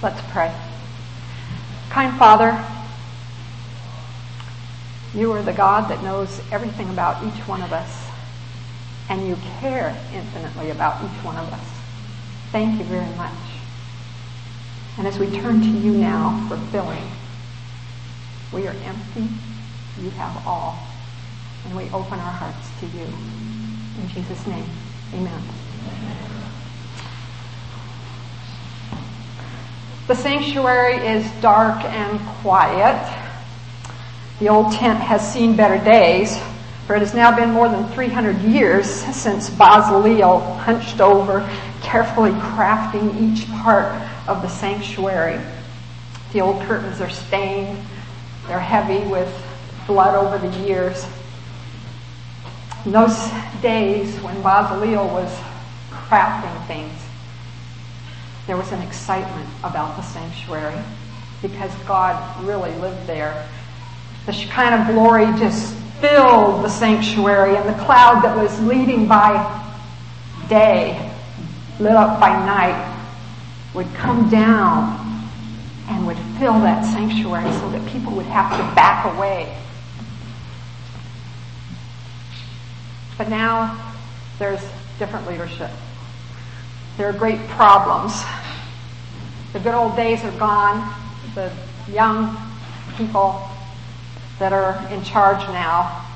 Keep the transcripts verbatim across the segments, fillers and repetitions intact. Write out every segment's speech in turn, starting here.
Let's pray. Kind Father, you are the God that knows everything about each one of us, and you care infinitely about each one of us. Thank you very much. And as we turn to you now for filling, we are empty, you have all, and we open our hearts to you. In Jesus' name, amen. The sanctuary is dark and quiet. The old tent has seen better days, for it has now been more than three hundred years since Bazaleel hunched over, carefully crafting each part of the sanctuary. The old curtains are stained. They're heavy with blood over the years. In those days when Bazaleel was crafting things, there was an excitement about the sanctuary because God really lived there. The Shekinah glory just filled the sanctuary, and the cloud that was leading by day, lit up by night, would come down and would fill that sanctuary so that people would have to back away. But now there's different leadership. There are great problems. The good old days are gone. The young people that are in charge now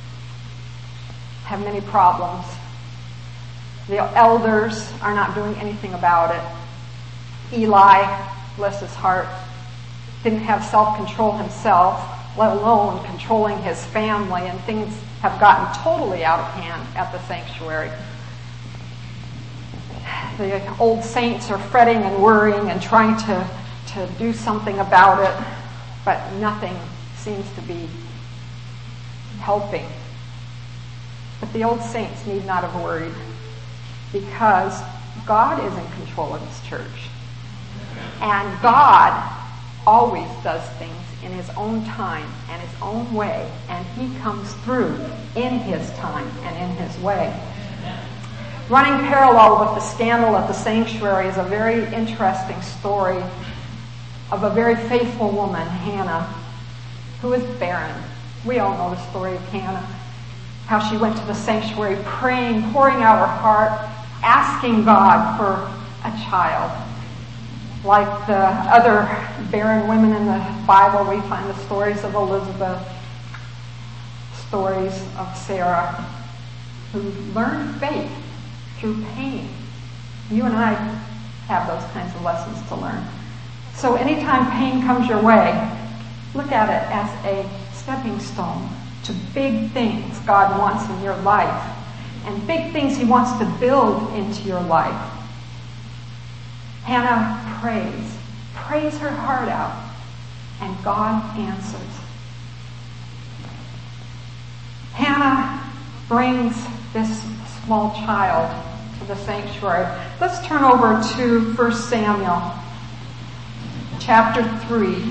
have many problems. The elders are not doing anything about it. Eli, bless his heart, didn't have self-control himself, let alone controlling his family, and things have gotten totally out of hand at the sanctuary. The old saints are fretting and worrying and trying to, to do something about it, but nothing seems to be helping. But the old saints need not have worried, because God is in control of his church. And God always does things in his own time and his own way, and he comes through in his time and in his way. Running parallel with the scandal at the sanctuary is a very interesting story of a very faithful woman, Hannah, who is barren. We all know the story of Hannah, how she went to the sanctuary praying, pouring out her heart, asking God for a child. Like the other barren women in the Bible, we find the stories of Elizabeth, stories of Sarah, who learned faith through pain. You and I have those kinds of lessons to learn. So anytime pain comes your way, look at it as a stepping stone to big things God wants in your life, and big things he wants to build into your life. Hannah prays, prays her heart out, and God answers. Hannah brings this small child to the sanctuary. Let's turn over to First Samuel, chapter three.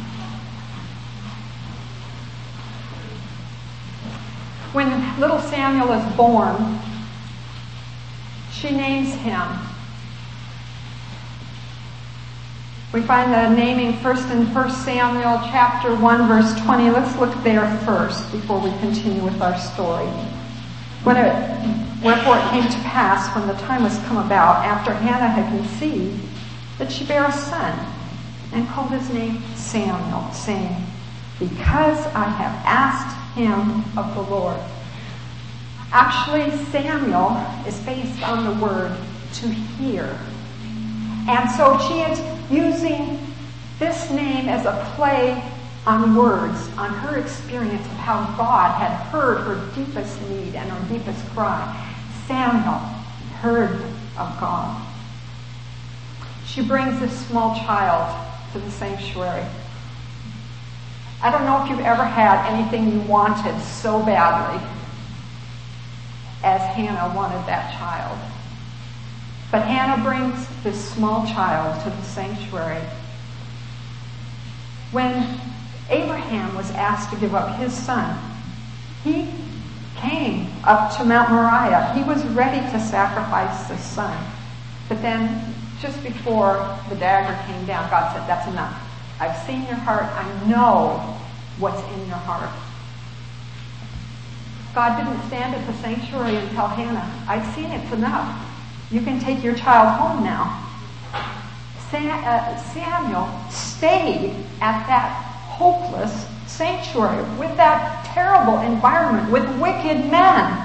When little Samuel is born, she names him. We find the naming first in First Samuel chapter one, verse twenty. Let's look there first before we continue with our story. When it, wherefore it came to pass, when the time was come about, after Hannah had conceived, that she bare a son, and called his name Samuel, saying, because I have asked him of the Lord. Actually, Samuel is based on the word to hear. And so she is using this name as a play on words, on her experience of how God had heard her deepest need and her deepest cry. Samuel heard of God. She brings this small child to the sanctuary. I don't know if you've ever had anything you wanted so badly as Hannah wanted that child. But Hannah brings this small child to the sanctuary. When Abraham was asked to give up his son, he came up to Mount Moriah. He was ready to sacrifice his son. But then just before the dagger came down, God said, that's enough. I've seen your heart. I know what's in your heart. God didn't stand at the sanctuary and tell Hannah, I've seen it's enough. You can take your child home now. Sam, uh, Samuel stayed at that hopeless sanctuary with that terrible environment, with wicked men.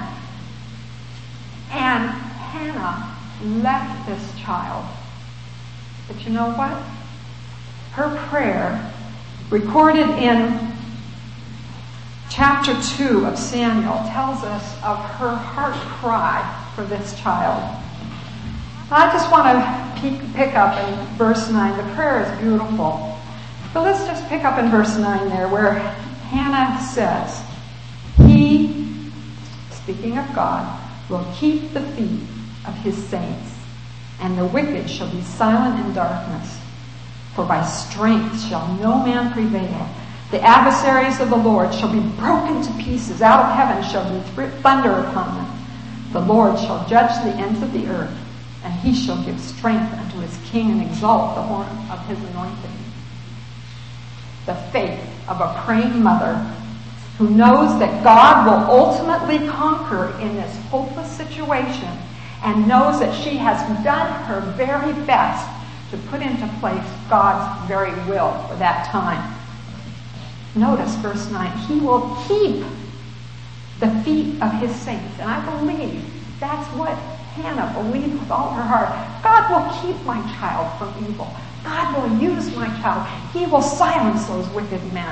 And Hannah left this child. But you know what? Her prayer, recorded in chapter two of Samuel, tells us of her heart cry for this child. I just want to pick up in verse nine. The prayer is beautiful. But let's just pick up in verse nine there, where Hannah says, He, speaking of God, will keep the feet of His saints, and the wicked shall be silent in darkness. For by strength shall no man prevail. The adversaries of the Lord shall be broken to pieces. Out of heaven shall be thunder upon them. The Lord shall judge the ends of the earth, and He shall give strength unto His king and exalt the horn of His anointed. The faith of a praying mother who knows that God will ultimately conquer in this hopeless situation, and knows that she has done her very best to put into place God's very will for that time. Notice verse nine. He will keep the feet of His saints. And I believe that's what Hannah believed with all her heart. God will keep my child from evil. God will use my child. He will silence those wicked men.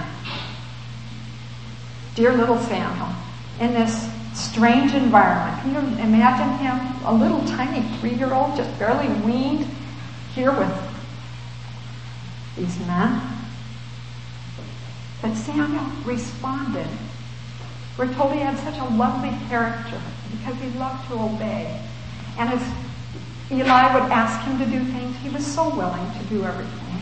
Dear little Samuel, in this strange environment, can you imagine him, a little tiny three-year-old, just barely weaned, here with these men? But Samuel responded. We're told he had such a lovely character because he loved to obey. And as Eli would ask him to do things, he was so willing to do everything.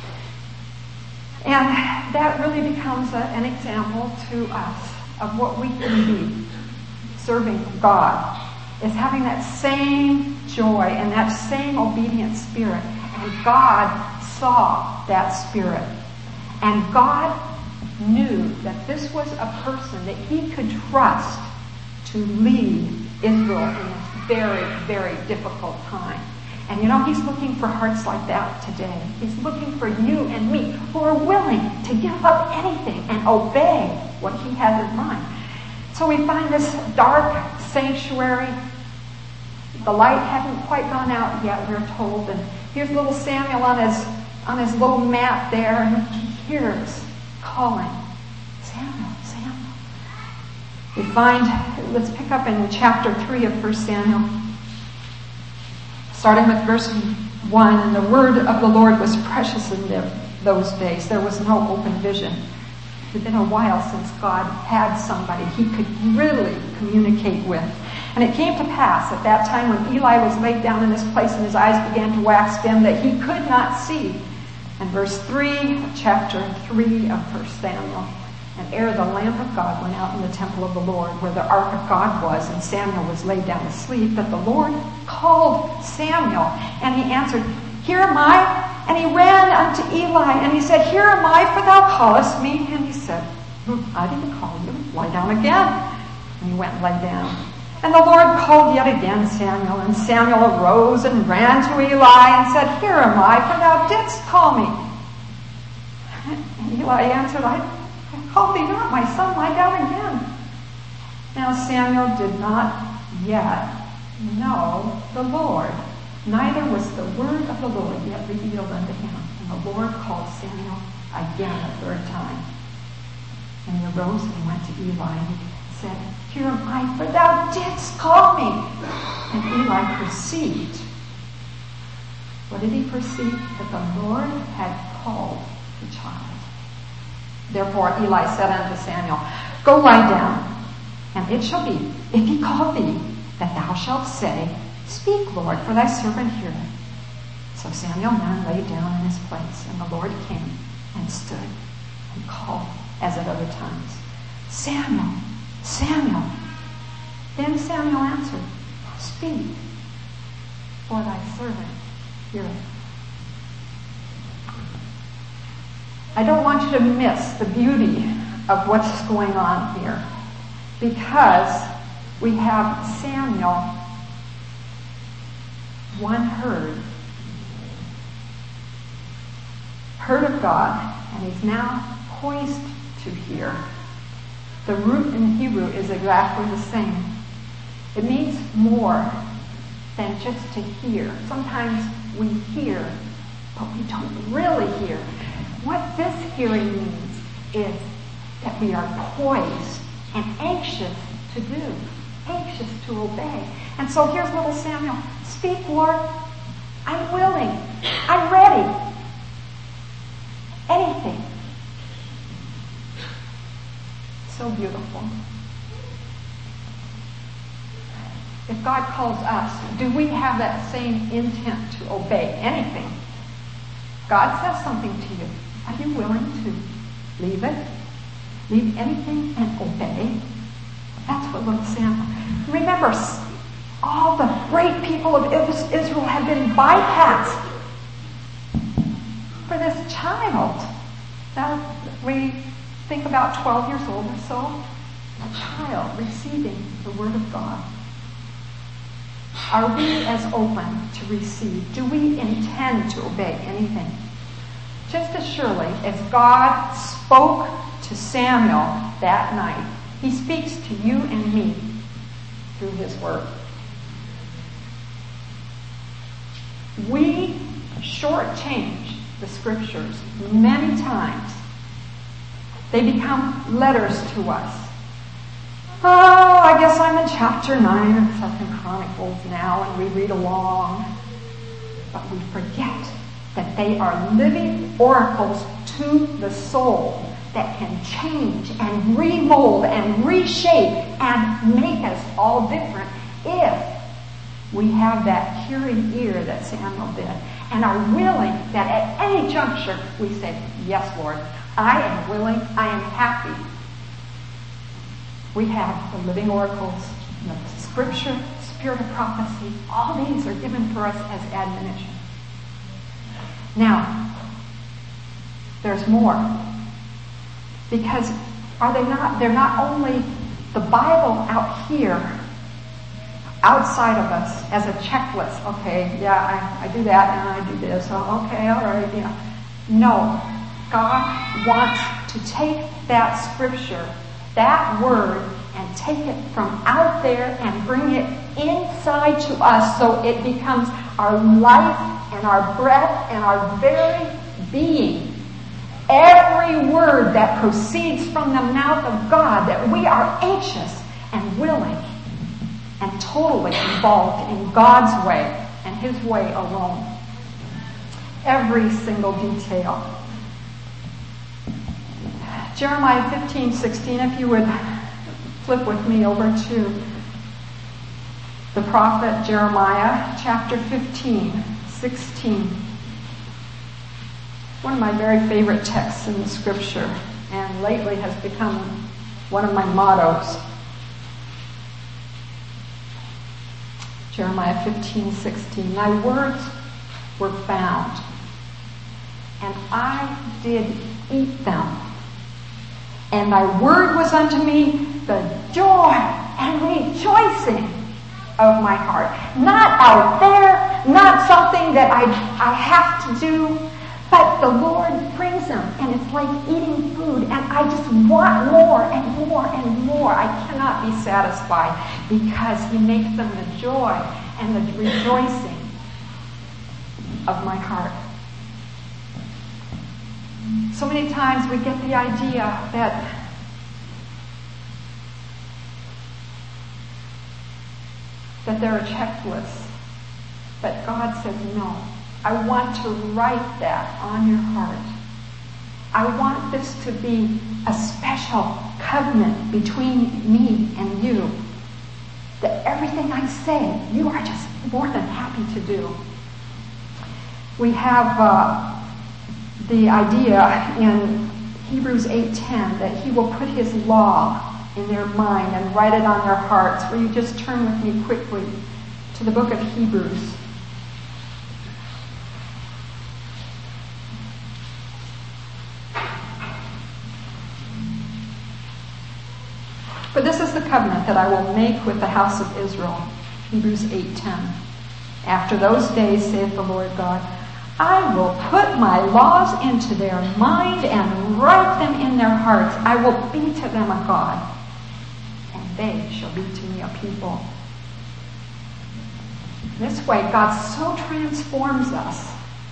And that really becomes a, an example to us of what we can be serving God, is having that same joy and that same obedient spirit. And God saw that spirit. And God knew that this was a person that He could trust to lead Israel in this very, very difficult time. And you know, He's looking for hearts like that today. He's looking for you and me who are willing to give up anything and obey what He has in mind. So we find this dark sanctuary. The light hadn't quite gone out yet, we're told. And here's little Samuel on his on his little mat there, and he hears calling, Samuel, Samuel. We find, let's pick up in chapter three of First Samuel, starting with verse one. And the word of the Lord was precious in those days. There was no open vision. It had been a while since God had somebody He could really communicate with. And it came to pass at that time when Eli was laid down in his place and his eyes began to wax dim that he could not see. And verse three of chapter three of First Samuel. And ere the lamp of God went out in the temple of the Lord, where the ark of God was, and Samuel was laid down to sleep, that the Lord called Samuel. And he answered, Here am I. And he ran unto Eli, and he said, Here am I, for thou callest me. And he said, I didn't call you. Lie down again. And he went and lay down. And the Lord called yet again Samuel. And Samuel arose and ran to Eli and said, Here am I, for thou didst call me. And Eli answered, I called thee not, my son, lie down again. Now Samuel did not yet know the Lord, neither was the word of the Lord yet revealed unto him. And the Lord called Samuel again a third time. And he arose and he went to Eli and he said, Here am I, for thou didst call me. And Eli perceived. What did he perceive? That the Lord had called the child. Therefore Eli said unto Samuel, Go lie down, and it shall be, if he call thee, that thou shalt say, Speak, Lord, for thy servant heareth. So Samuel then lay down in his place, and the Lord came and stood and called, as at other times, Samuel, Samuel. Then Samuel answered, Speak, for thy servant Hear it. I don't want you to miss the beauty of what's going on here, because we have Samuel, one heard, heard of God, and he's now poised to hear. The root in Hebrew is exactly the same. It means more than just to hear. Sometimes we hear, but we don't really hear. What this hearing means is that we are poised and anxious to do, anxious to obey. And so here's little Samuel. Speak, Lord. I'm willing. I'm ready. Anything. So beautiful. If God calls us, do we have that same intent to obey anything? God says something to you. Are you willing to leave it? Leave anything and obey? That's what little Samuel. Remember, all the great people of Israel have been bypassed for this child. Now, we think about twelve years old or so, a child receiving the Word of God. Are we as open to receive? Do we intend to obey anything? Just as surely as God spoke to Samuel that night, He speaks to you and me through His Word. We shortchange the Scriptures many times. They become letters to us. Oh, I guess I'm in chapter nine of Second Chronicles now, and we read along. But we forget that they are living oracles to the soul that can change and remold and reshape and make us all different if we have that hearing ear that Samuel did and are willing that at any juncture we say, yes, Lord, I am willing, I am happy. We have the living oracles, the Scripture, Spirit of prophecy. All these are given for us as admonition. Now, there's more. Because are they not, they're not only the Bible out here, outside of us, as a checklist. Okay, yeah, I, I do that and I do this. Oh, okay, all right, yeah. No, God wants to take that Scripture, that Word, and take it from out there and bring it inside to us so it becomes our life and our breath and our very being. Every word that proceeds from the mouth of God, that we are anxious and willing and totally involved in God's way and His way alone. Every single detail. Jeremiah fifteen sixteen, if you would flip with me over to the prophet Jeremiah, chapter fifteen sixteen. One of my very favorite texts in the Scripture, and lately has become one of my mottos. Jeremiah fifteen sixteen. My words were found, and I did eat them. And thy word was unto me the joy and rejoicing of my heart. Not out there, not something that I, I have to do, but the Lord brings them, and it's like eating food, and I just want more and more and more. I cannot be satisfied because He makes them the joy and the rejoicing of my heart. So many times we get the idea that that there are checklists. But God says, no, I want to write that on your heart. I want this to be a special covenant between me and you. That everything I say, you are just more than happy to do. We have uh, the idea in Hebrews eight ten that He will put His law in their mind and write it on their hearts. Will you just turn with me quickly to the book of Hebrews? For this is the covenant that I will make with the house of Israel. Hebrews eight ten. After those days, saith the Lord God, I will put my laws into their mind and write them in their hearts. I will be to them a God, and they shall be to me a people. This way, God so transforms us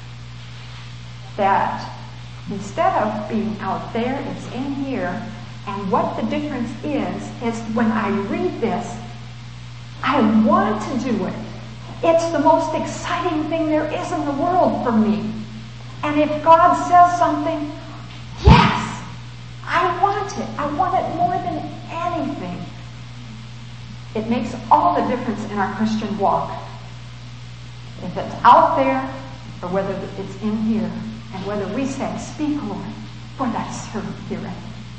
that instead of being out there, it's in here. And what the difference is, is when I read this, I want to do it. It's the most exciting thing there is in the world for me. And if God says something, yes, I want it. I want it more than anything. It makes all the difference in our Christian walk. If it's out there or whether it's in here, and whether we say, speak, Lord, for thy servant heareth.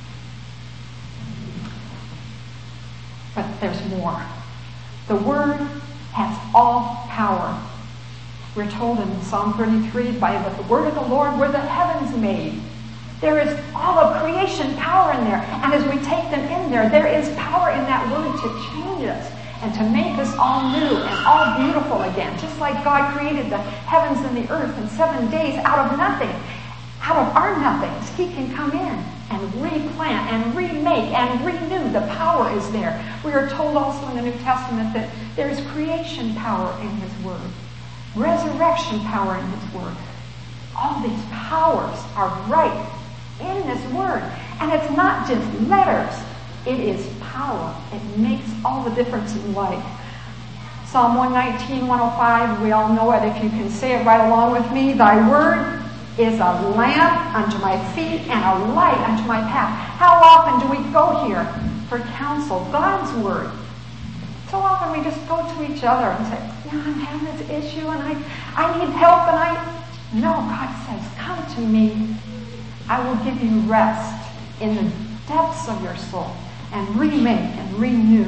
But there's more. The Word has all power. We're told in Psalm thirty-three, by the word of the Lord were the heavens made. There is all of creation power in there. And as we take them in there, there is power in that Word to change us and to make us all new and all beautiful again. Just like God created the heavens and the earth in seven days out of nothing. Out of our nothings, He can come in and replant and remake and renew. The power is there. We are told also in the New Testament that there is creation power in His Word. Resurrection power in His Word. All these powers are right in this Word. And it's not just letters. It is power. It makes all the difference in life. Psalm one nineteen, one oh five, we all know it. If you can say it right along with me. Thy Word is a lamp unto my feet and a light unto my path. How often do we go here for counsel? God's Word. So often we just go to each other and say, yeah, I'm having this issue and I, I need help and I... No, God says, come to me. I will give you rest in the depths of your soul and remake and renew.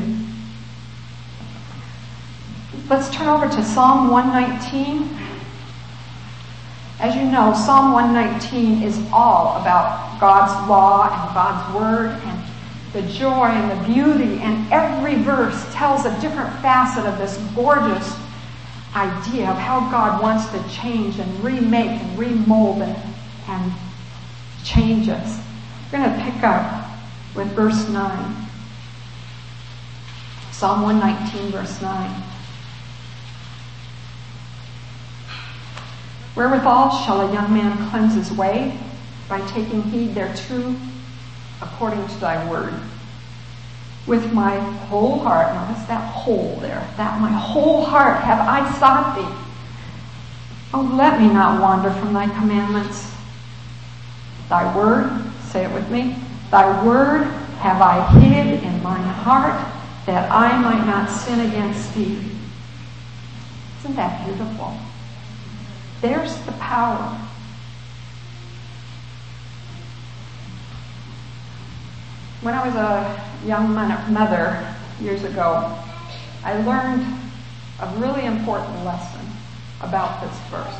Let's turn over to Psalm one nineteen. As you know, Psalm one nineteen is all about God's law and God's Word and the joy and the beauty, and every verse tells a different facet of this gorgeous idea of how God wants to change and remake and remold and, and change us. We're going to pick up with verse nine. Psalm one nineteen, verse nine. Wherewithal shall a young man cleanse his way? By taking heed thereto, according to thy word. With my whole heart, notice that whole there, that my whole heart have I sought thee. Oh, let me not wander from thy commandments. Thy word, say it with me, thy word have I hid in mine heart, that I might not sin against thee. Isn't that beautiful? There's the power. When I was a young mother years ago, I learned a really important lesson about this verse.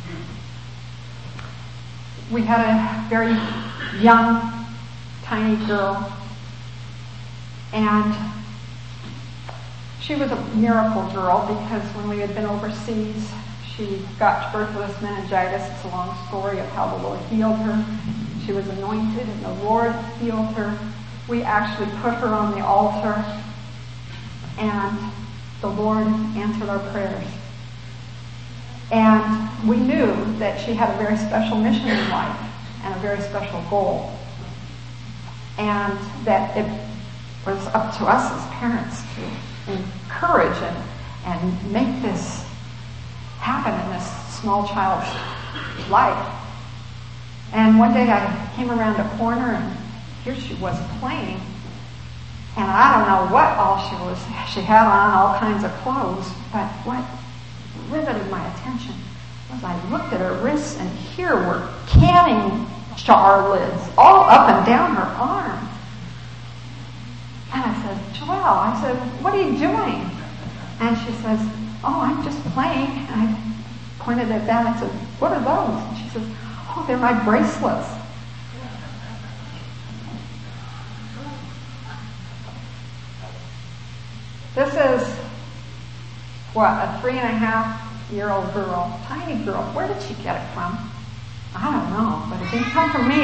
We had a very young, tiny girl, and she was a miracle girl because when we had been overseas, she got tuberculosis meningitis. It's a long story of how the Lord healed her. She was anointed and the Lord healed her. We actually put her on the altar and the Lord answered our prayers. And we knew that she had a very special mission in life and a very special goal. And that it was up to us as parents to encourage and, and make this happen in this small child's life. And one day I came around a corner and here she was playing. And I don't know what all she was, she had on all kinds of clothes, but what riveted my attention was I looked at her wrists and here were canning jar lids all up and down her arm. And I said, Joelle, I said, what are you doing? And she says, oh, I'm just playing. And I pointed at that and I said, what are those? And she says, oh, they're my bracelets. This is, what, a three and a half year old girl, tiny girl. Where did she get it from? I don't know, but it didn't come from me.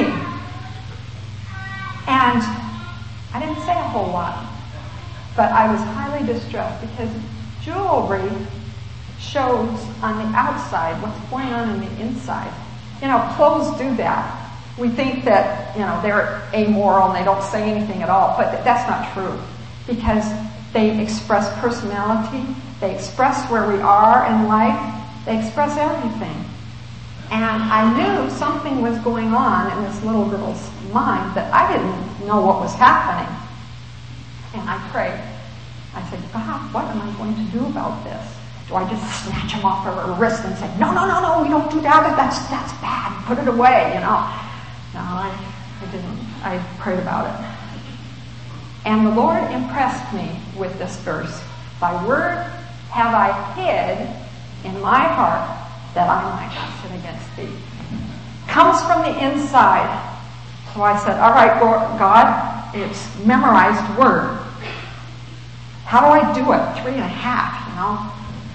And I didn't say a whole lot, but I was highly distressed because jewelry shows on the outside what's going on in the inside. You know, clothes do that. We think that, you know, they're amoral and they don't say anything at all, but that's not true because they express personality, they express where we are in life, they express everything. And I knew something was going on in this little girl's mind that I didn't know what was happening. And I prayed. I said, God, what am I going to do about this? Do I just snatch him off her wrist and say, no, no, no, no, we don't do that, that's, that's bad, put it away, you know? No, I, I didn't. I prayed about it. And the Lord impressed me with this verse. Thy word have I hid in my heart that I might not sin against thee. Comes from the inside. So I said, all right, God, it's memorized word. How do I do it? Three and a half, you know?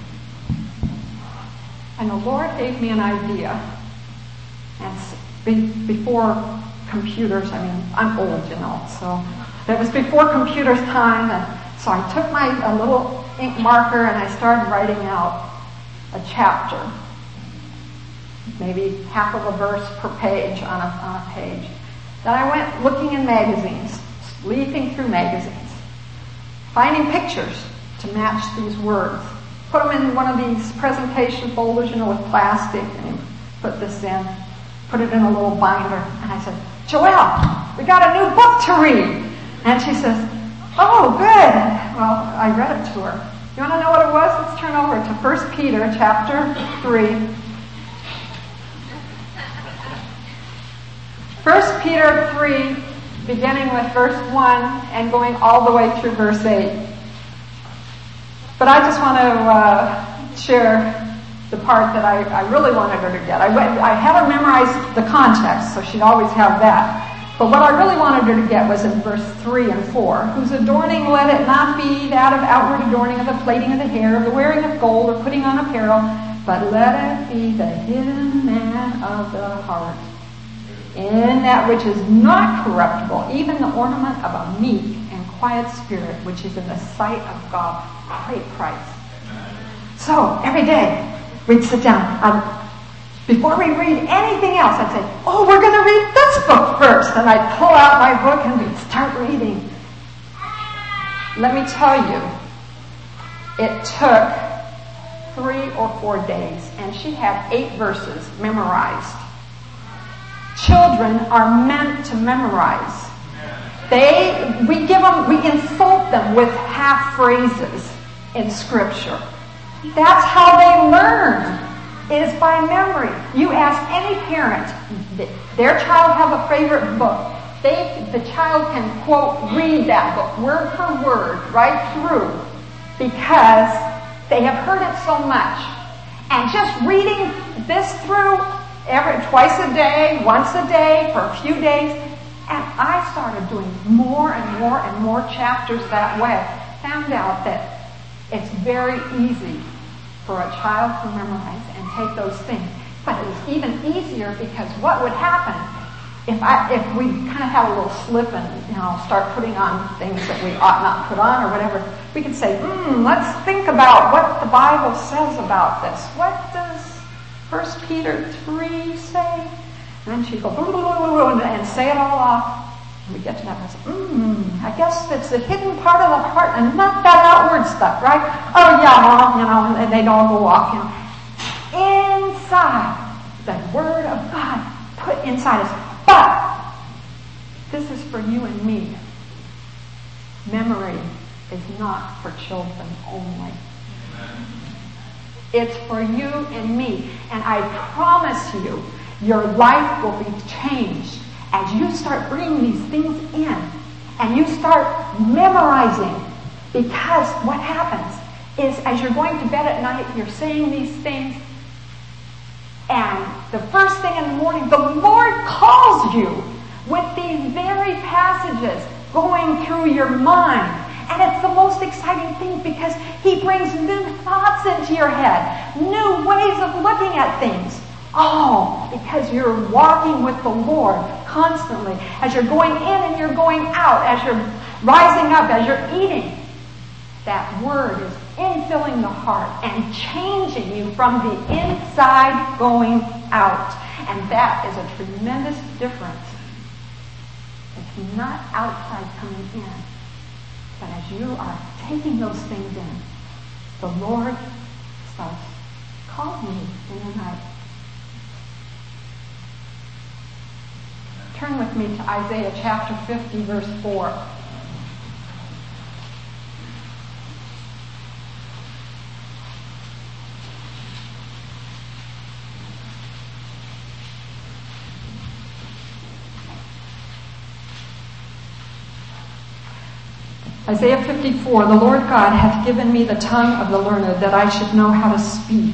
And the Lord gave me an idea. And be, before computers, I mean, I'm old, you know, so it was before computers time. And so I took my a little ink marker and I started writing out a chapter. Maybe half of a verse per page on a, on a page. Then I went looking in magazines, leafing through magazines, finding pictures to match these words. Put them in one of these presentation folders, you know, with plastic, and put this in, put it in a little binder. And I said, Joelle, we got a new book to read. And she says, oh, good. Well, I read it to her. You want to know what it was? Let's turn over to First Peter chapter three. First Peter three, beginning with verse one and going all the way through verse eight. But I just want to uh, share the part that I, I really wanted her to get. I, went, I had her memorize the context, so she'd always have that. But what I really wanted her to get was in verse three and four. Whose adorning let it not be that of outward adorning of the plaiting of the hair, of the wearing of gold, or putting on apparel, but let it be the hidden man of the heart, in that which is not corruptible, even the ornament of a meek and quiet spirit, which is in the sight of God great price. So, every day, we'd sit down. Um, before we read anything else, I'd say, oh, we're going to read this book first. And I'd pull out my book and we'd start reading. Let me tell you, it took three or four days, and she had eight verses memorized. Children are meant to memorize. They, we give them, we insult them with half phrases in Scripture. That's how they learn, is by memory. You ask any parent, their child have a favorite book. They, the child can, quote, read that book, word for word, right through, because they have heard it so much. And just reading this through every twice a day, once a day, for a few days, and I started doing more and more and more chapters that way. Found out that it's very easy for a child to memorize and take those things. But it was even easier because what would happen if I if we kind of have a little slip and, you know, start putting on things that we ought not put on or whatever, we could say, hmm, let's think about what the Bible says about this. What does First Peter three say? And then she'd go and say it all off. And we get to that and say, hmm, I guess it's the hidden part of the heart and not that outward stuff, right? Oh yeah, well, you know, and they'd all go off, you know. Inside, the Word of God put inside us. But this is for you and me. Memory is not for children only. It's for you and me. And I promise you, your life will be changed as you start bringing these things in and you start memorizing. Because what happens is as you're going to bed at night, you're saying these things, and the first thing in the morning, the Lord calls you with these very passages going through your mind. And it's the most exciting thing because he brings new thoughts into your head, new ways of looking at things. All because you're walking with the Lord constantly. As you're going in and you're going out, as you're rising up, as you're eating, that word is infilling the heart and changing you from the inside going out. And that is a tremendous difference. It's not outside coming in, but as you are taking those things in, the Lord starts calling you in the night. Turn with me to Isaiah chapter fifty, verse four. Isaiah fifty-four, the Lord God hath given me the tongue of the learned, that I should know how to speak.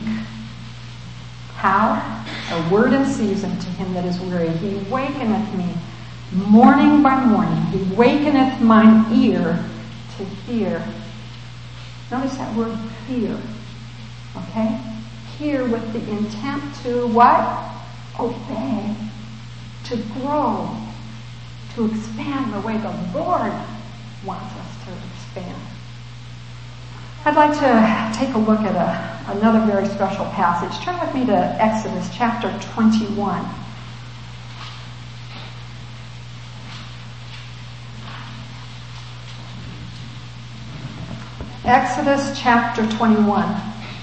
How? A word in season to him that is weary. He wakeneth me morning by morning. He wakeneth mine ear to hear. Notice that word hear. Okay? Hear with the intent to what? Obey. To grow. To expand the way the Lord wants us to expand. I'd like to take a look at a, another very special passage. Turn with me to Exodus chapter twenty-one. Exodus chapter twenty-one.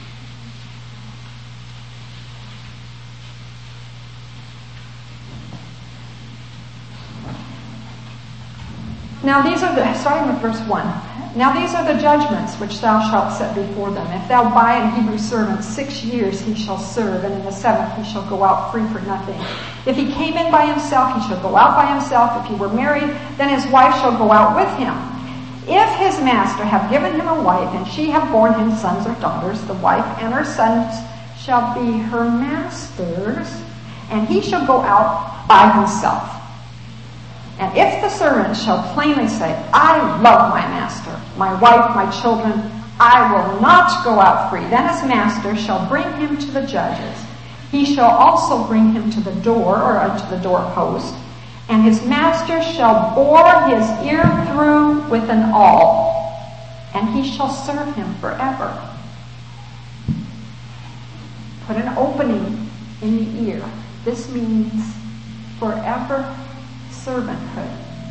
Now these are the, starting with verse one. Now these are the judgments which thou shalt set before them. If thou buy an Hebrew servant, six years he shall serve, and in the seventh he shall go out free for nothing. If he came in by himself, he shall go out by himself. If he were married, then his wife shall go out with him. If his master have given him a wife, and she have borne him sons or daughters, the wife and her sons shall be her master's, and he shall go out by himself. And if the servant shall plainly say, I love my master, my wife, my children, I will not go out free, then his master shall bring him to the judges. He shall also bring him to the door, or unto the doorpost, and his master shall bore his ear through with an awl, and he shall serve him forever. Put an opening in the ear. This means forever servanthood.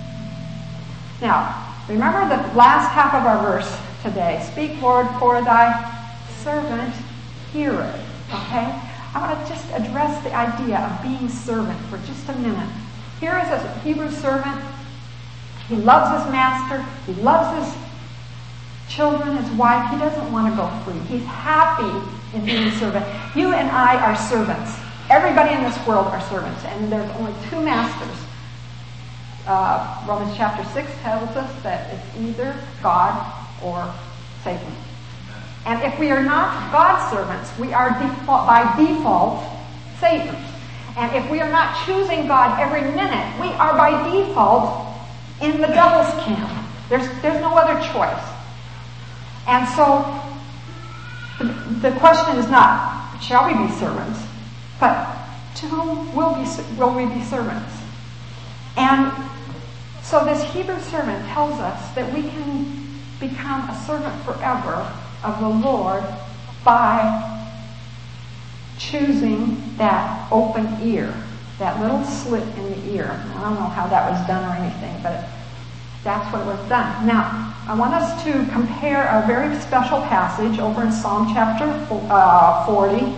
Now, remember the last half of our verse today. Speak, Lord, for thy servant heareth. Okay? I want to just address the idea of being servant for just a minute. Here is a Hebrew servant. He loves his master. He loves his children, his wife. He doesn't want to go free. He's happy in being a servant. You and I are servants. Everybody in this world are servants, and there's only two masters. Uh, Romans chapter six tells us that it's either God or Satan. And if we are not God's servants, we are default, by default Satan's. And if we are not choosing God every minute, we are by default in the devil's camp. There's, there's no other choice. And so the, the question is not, shall we be servants? But to whom will, be, will we be servants? And so this Hebrew servant tells us that we can become a servant forever of the Lord by choosing that open ear, that little slit in the ear. I don't know how that was done or anything, but that's what was done. Now, I want us to compare a very special passage over in Psalm chapter forty.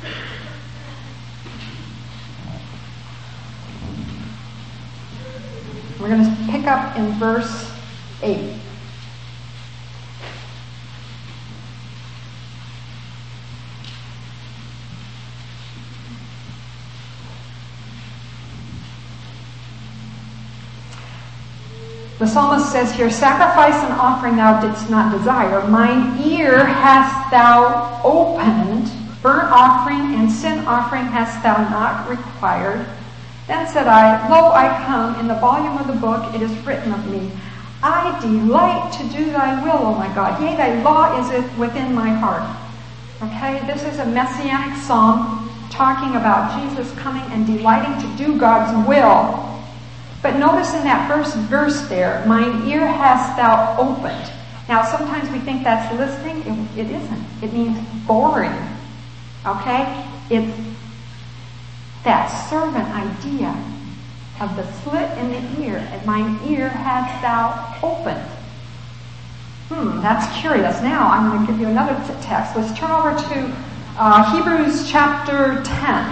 We're going to pick up in verse eight. The psalmist says here, sacrifice and offering thou didst not desire. Mine ear hast thou opened. Burnt offering and sin offering hast thou not required. Then said I, lo, I come, in the volume of the book it is written of me, I delight to do thy will, O my God. Yea, thy law is within my heart. Okay, this is a messianic psalm talking about Jesus coming and delighting to do God's will. But notice in that first verse there, mine ear hast thou opened. Now, sometimes we think that's listening. It, it isn't. It means boring. Okay? It's that servant idea of the slit in the ear, and mine ear hast thou opened. Hmm, that's curious. Now, I'm going to give you another t- text. Let's turn over to uh, Hebrews chapter ten,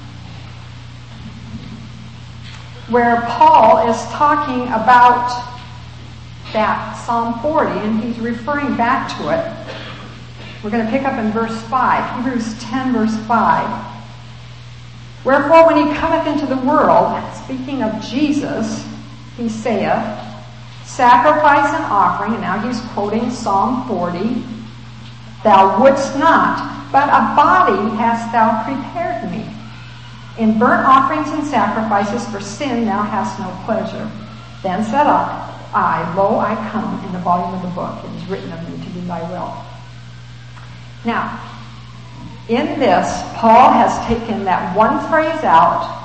where Paul is talking about that Psalm forty, and he's referring back to it. We're going to pick up in verse five, Hebrews ten, verse five. Wherefore, when he cometh into the world, speaking of Jesus, he saith, sacrifice and offering, and now he's quoting Psalm forty, thou wouldst not, but a body hast thou prepared me. In burnt offerings and sacrifices for sin thou hast no pleasure. Then said I, lo, I come, in the volume of the book, it is written of me to do thy will. Now, in this, Paul has taken that one phrase out,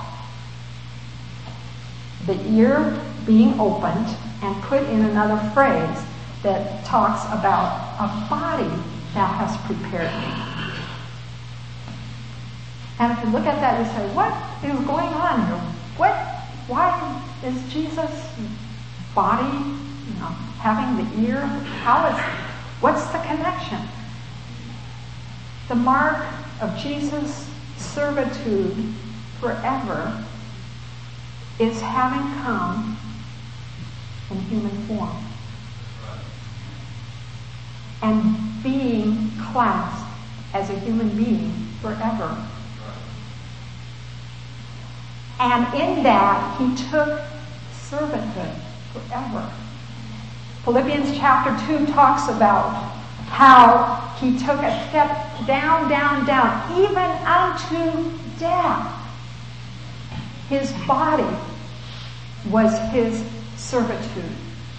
the ear being opened, and put in another phrase that talks about a body thou hast prepared me. And if you look at that, you say, what is going on here? What? Why is Jesus' body, you know, having the ear? How is? What's the connection? The mark of Jesus' servitude forever is having come in human form and being classed as a human being forever. And in that, he took servanthood forever. Philippians chapter two talks about how he took a step down, down, down, even unto death. His body was his servitude.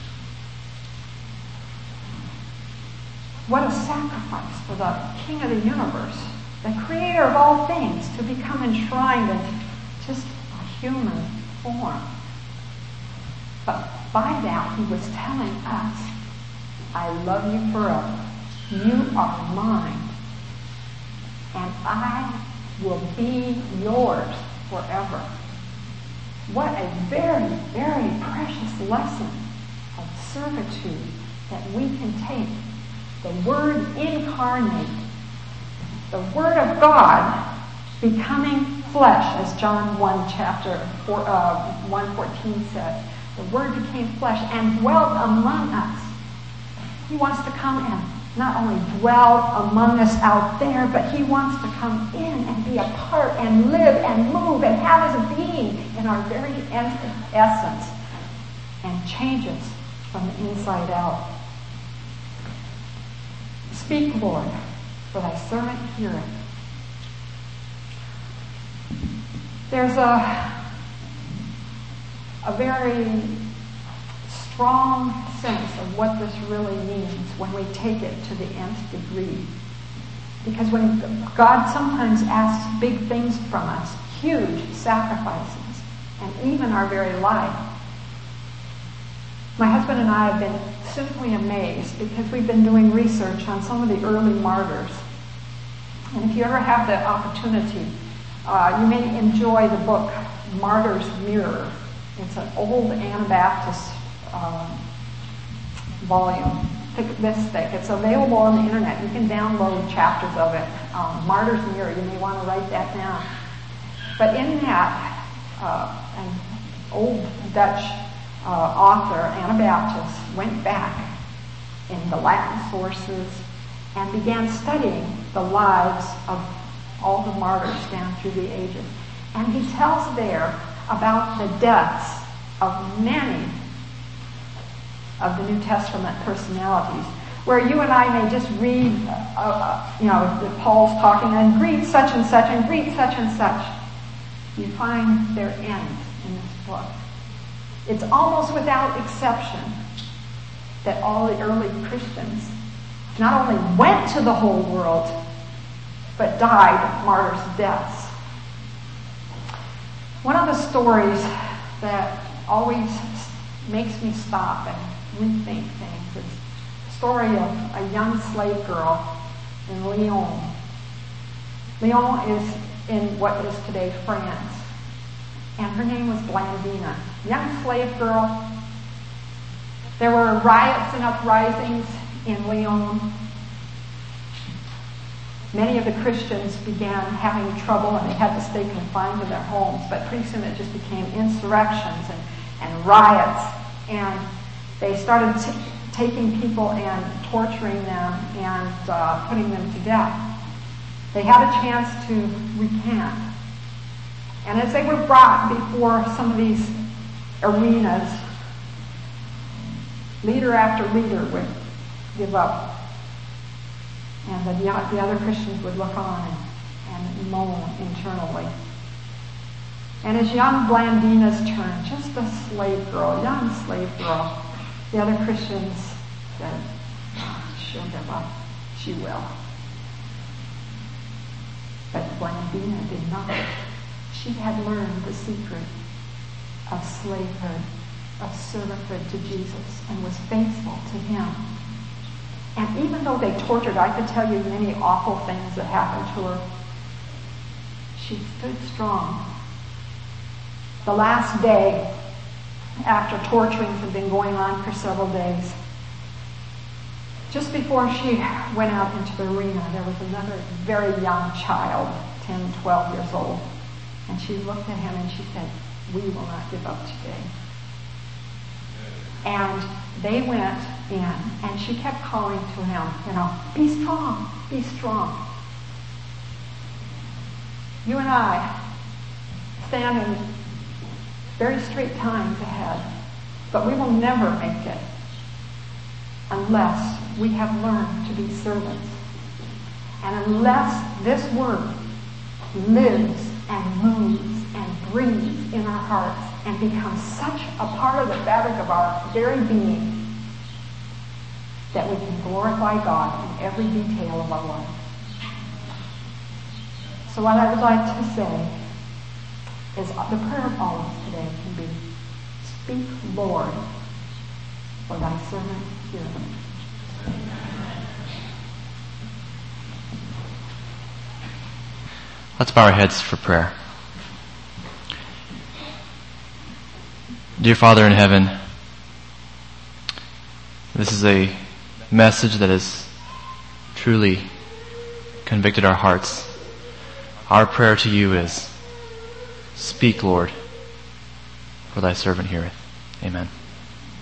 What a sacrifice for the King of the universe, the creator of all things, to become enshrined in just a human form. But by that, he was telling us, I love you forever. You are mine. And I will be yours forever. What a very, very precious lesson of servitude that we can take. The Word incarnate. The Word of God becoming flesh, as John one chapter four, uh, one fourteen says. The Word became flesh and dwelt among us. He wants to come and not only dwell among us out there, but he wants to come in and be a part and live and move and have his being in our very essence and change us from the inside out. Speak, Lord, for thy servant heareth. There's a, a very strong sense of what this really means when we take it to the nth degree. Because when God sometimes asks big things from us, huge sacrifices, and even our very life, my husband and I have been simply amazed because we've been doing research on some of the early martyrs. And if you ever have the opportunity, uh, you may enjoy the book Martyr's Mirror. It's an old Anabaptist Um, volume, this thick. It's available on the internet. You can download chapters of it. Um, Martyr's Mirror, you may want to write that down. But in that, uh, an old Dutch uh, author, Anabaptist, went back in the Latin sources and began studying the lives of all the martyrs down through the ages. And he tells there about the deaths of many of the New Testament personalities, where you and I may just read, uh, uh, you know, that Paul's talking, and greet such and such, and greet such and such. You find their end in this book. It's almost without exception that all the early Christians not only went to the whole world, but died martyrs' deaths. One of the stories that always makes me stop and rethink things is the story of a young slave girl in Lyon. Lyon is in what is today France. And her name was Blandina. Young slave girl. There were riots and uprisings in Lyon. Many of the Christians began having trouble and they had to stay confined to their homes. But pretty soon it just became insurrections and, and riots. And they started t- taking people and torturing them and uh, putting them to death. They had a chance to recant. And as they were brought before some of these arenas, leader after leader would give up. And the, the other Christians would look on and, and moan internally. And as young Blandina's turn, just a slave girl, young slave girl, the other Christians said, oh, she'll give up. She will. But Blandina did not. She had learned the secret of slavehood, of servanthood to Jesus, and was faithful to him. And even though they tortured her, I could tell you many awful things that happened to her, she stood strong. The last day, after torturings had been going on for several days, just before she went out into the arena, there was another very young child, ten, twelve years old. And she looked at him and she said, we will not give up today. And they went in and she kept calling to him, you know, be strong, be strong. You and I stand in very straight times ahead, but we will never make it unless we have learned to be servants. And unless this word lives and moves and breathes in our hearts and becomes such a part of the fabric of our very being that we can glorify God in every detail of our life. So what I would like to say is the prayer of all of us today can be, speak, Lord, for thy servant heareth. Let's bow our heads for prayer. Dear Father in heaven, this is a message that has truly convicted our hearts. Our prayer to you is, speak, Lord, for thy servant heareth. Amen.